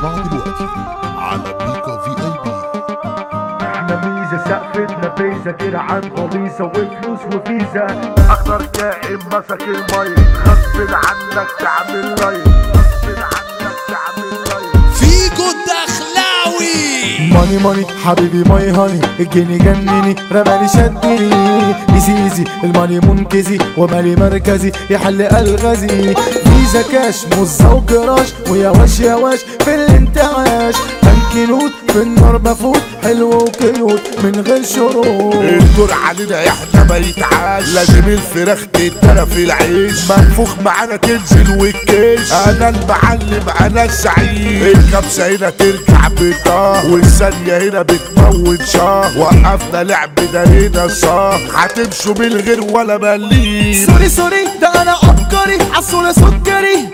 بتسمعوا دلوقتي على ميكا في اي بي. احنا ميزة سقفتنا بيزة جرعان غليظة وفلوس وفيزا. اخضر كائن مسك المي غصب عنك تعمل لايك، غصب عنك تعمل لايك. فيجو الدخلاوي ماني ماني حبيبي ماي هاني، الجني جنني رماني شدني. ايزي ايزي الماني منكزي ومالي مركزي يحل الغازي. فيزا كاش مزة وكراش ويا واش يا واش في الانتعاش. تنكينوت في النار بفوت حلو وكيوت من غير شروط. الدور علينا احنا ما يتعاش، لازم الفراخ تتدرى في العيش. منفوخ معانا تنزل والكيش، انا المعلم انا السعيد. الكبسة هنا ترجع بطاه والثانية هنا بتموت شاه. وقفنا لعب ده هنا صاه، هتمشوا من غير ولا مليم. سوري سوري ده انا عبقري عسولة سكري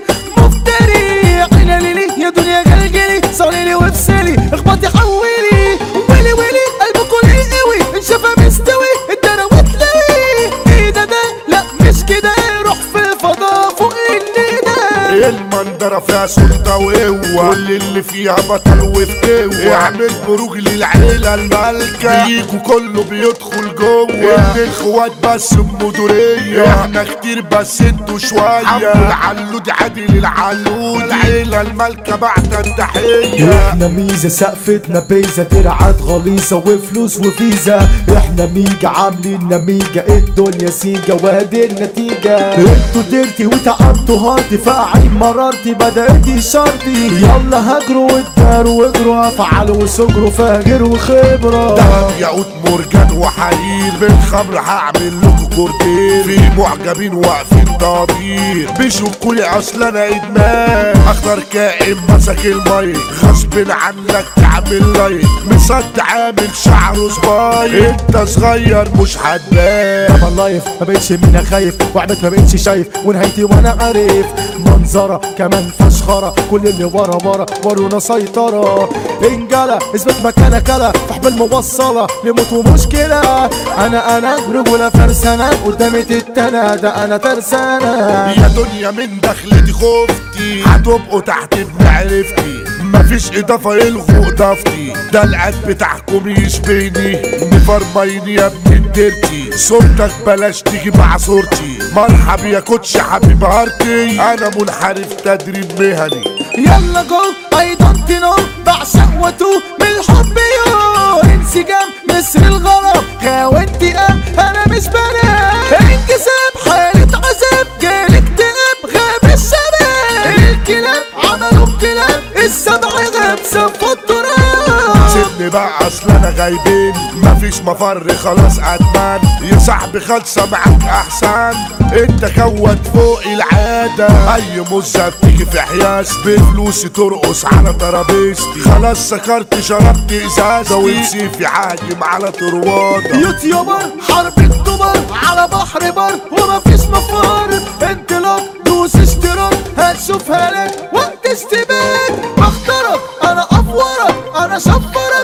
مفتري. عينا ليلي يا دنيا جلجلي صاريلي وافسلي اخبطي حولي. ويلي ويلي قلبكوا ليه قوي انشفى مستوي الدرا وتلاوي. ايه ده لا مش كده روح في الفضاء فوق الندى. المنظرة فيها سلطة وقوة، كل اللي فيها بطل وفي قوة. اعمل بروج للعيلة المالكة، بيجوا كله بيدخل جوه. الاخوات بس المدورية، احنا كتير بس انتوا شوية. عمو العلود عادل العلود، العيلة المالكة بعد التحية. احنا ميزة سقفتنا بيزة درعات غليظة وفلوس وفيزا. احنا ميجا عاملين نميجا الدنيا سيجا وادي النتيجة. انتوا ديرتي وتعبتوا هارتي فاعين مرارتي بدأتي شرطي. يلا هجروا واداروا واجروا افعلوا وسجروا فاجر وخبرة. دهب ياقوت مرجان وحرير، بالخمر هعمل لكم كورتين. في معجبين واقفين طابير بيشكولي اصل انا ادمان. اخضر كائن مسك المي غصب عنك تعمل لايك. مصد عامل شعره صباير، انت صغير مش هتبان. طبعا لايف ما بقتش منها خايف وعبت ما بقتش شايف ونهايتي وانا عارف. منظرة كمان فشخرة كل اللي ورا ورونا سيطرة. انجلة اثبت مكانك يلا في حبل موصلة لموت ومشكلة. انا رجولة فرسانة قدامي تتنا ده انا ترسانة. يا دنيا من دخلتي خفتي، هتبقوا تحت بمعرفتي. مفيش اضافة يلغوا اضافتي، ده العد بتاعكم يشبهني. مفرميني يا ابن الديرتي، صورتك بلاش تيجي مع صورتي. مرحب يا كوتش حبيب هارتي، انا منحرف تدريب مهني. يلا جو اي دونت نو بعشق واتوه من الحب يو. انسجام مصر الغرب غاوي انتقام انا مش بنام. انكساب حالة عذاب جالي اكتئاب غاب الشباب. الكلاب عملوا انقلاب السبع غاب سفوا التراب. سيبني بقى اصل انا غايبين، مفيش مفر خلاص ادمان. يا صاحبي خالصة معاك احسن، انت كوت فوق العادة. اي مزة بتيجي في حياس بفلوسي ترقص على ترابيزتي. خلاص سكرت شربت ازازة وسيفي عاجم على طروادة. يوتيوبر حرب اكتوبر على بحر بر ومفيش مفر. انطلاق دوس اشتراك هتشوفها لك وقت اشتباك. بختارك انا افورك انا شفرك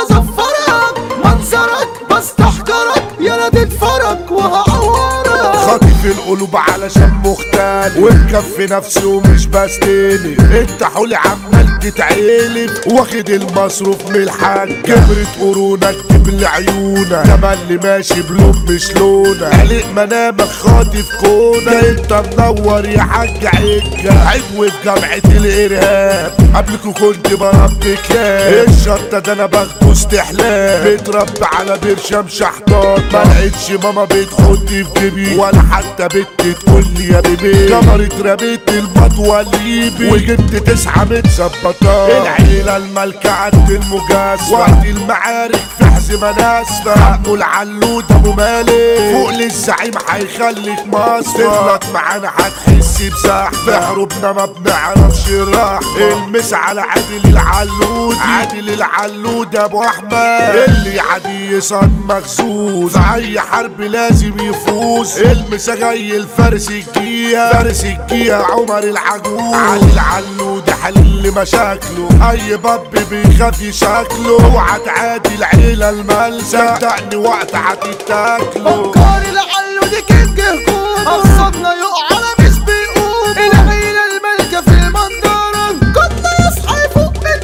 واظفرك. منظرك بستحقرك يلا تتفرج وهعورك. خاطف القلوب علشان مختلف ومكفي نفسي ومش بستلف. انت حولي عمال تتعلف واخد المصروف من الحاج. كبرت قرونك تبل عيونك، كمان اللي ماشي بلون مش لونك. قلق منامك خاطف كونك، انت منور يا حاج عجة. عدو في جامعة الارهاب قبلكوا كنت بربي كلاب. الشطة ده انا باخده استحلال، بتربي على برشام شحطات. ما لقيتش ماما بتحط في جيبي ولا حتى بنت تقول لي يا بيبي. كبرت رميت المطوة الليبي وجبت 9 متظبطات. العيلة المالكة عند المجاز وقت المعارك في حزمة ناسفة. حقه العلود ابو مالك فوق للزعيم هيخليك مصفى. تغلط معانا هتحس بزحف، في حروبنا ما بنعرفش الراحة. المس على عادل العلود، عادل العلود ابو احمد. اللي عادي يصاد مخزوز، اي حرب لازم يفوز. المسا جاي الفارس الجيها، فارس الجيها عمر العجوز. علي العلود حل مشاكله، اي باب بيخاف يشكله. اوعى تعادي العيلة الملسة، صدقني وقت هتتاكله. افكار العلود كينج هجوم اقصدنا يقع على مش بيقوم. العيلة الملكة في المنظرة كنا يصحى فوق من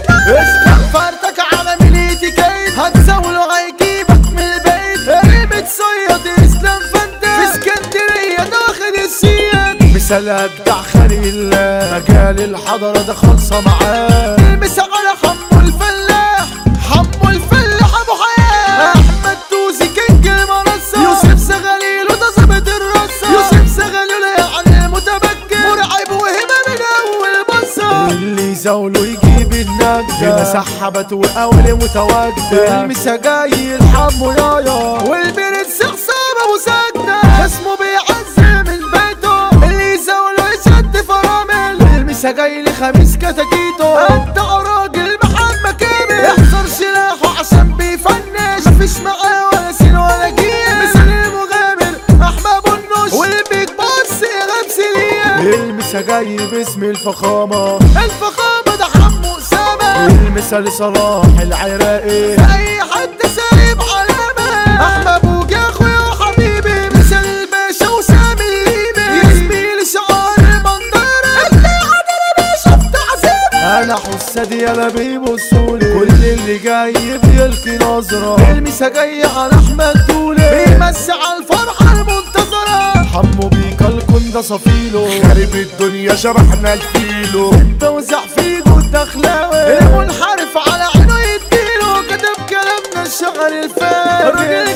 المثال أجدع خليل مجال الحضرة ده خالصة معاه. المثال على حمو الفلاح، حمو الفلاح أبو حياة. أحمد توزي كينج المنصة، يوسف زغليل وده ظابط الرصة. يوسف زغليل يعني متمكن، مرعب وهبة من أول بصة. اللي زاوله يجيب النجدة، هنا سحبت وأول متواجدة. المسا جاي الحمو يايا، والبرنس حسام أبو سجدة، اسمه بيعز من بيته. اللي زاوله يشد فرامل، المسا جاي لخميس كتاكيتو. انت راجل محمد كامل، احذر سلاحه عشان بيفنش، مفيش معاه ولا سين ولا جيل. مثال المغامر احمد بنوش، والبيج باص ايهاب سليم. المسا جاي باسم الفخامة، الفخامة ده حمو أسامة. المثال صلاح العراقي، في اي حد سايب علامة. احمد بوجي اخويا وحبيبي، مثال الباشا وسامي الليبي. يا زميلي شعار المنظرة، اللي عدنا باشا في تعذيبي. انا حسادي انا بيبصولي، كل اللي جاي بيلقي نظرة. المسا جاي على احمد دولي، بيمسي على الفرحة المنتظرة. حمو بيكا الكون صفيله، خارب الدنيا شرحنا الفيلو. توزع فيجو الدخلاوي، المنحرف على عينه يديله. كتب كلامنا الشعر الفاجر.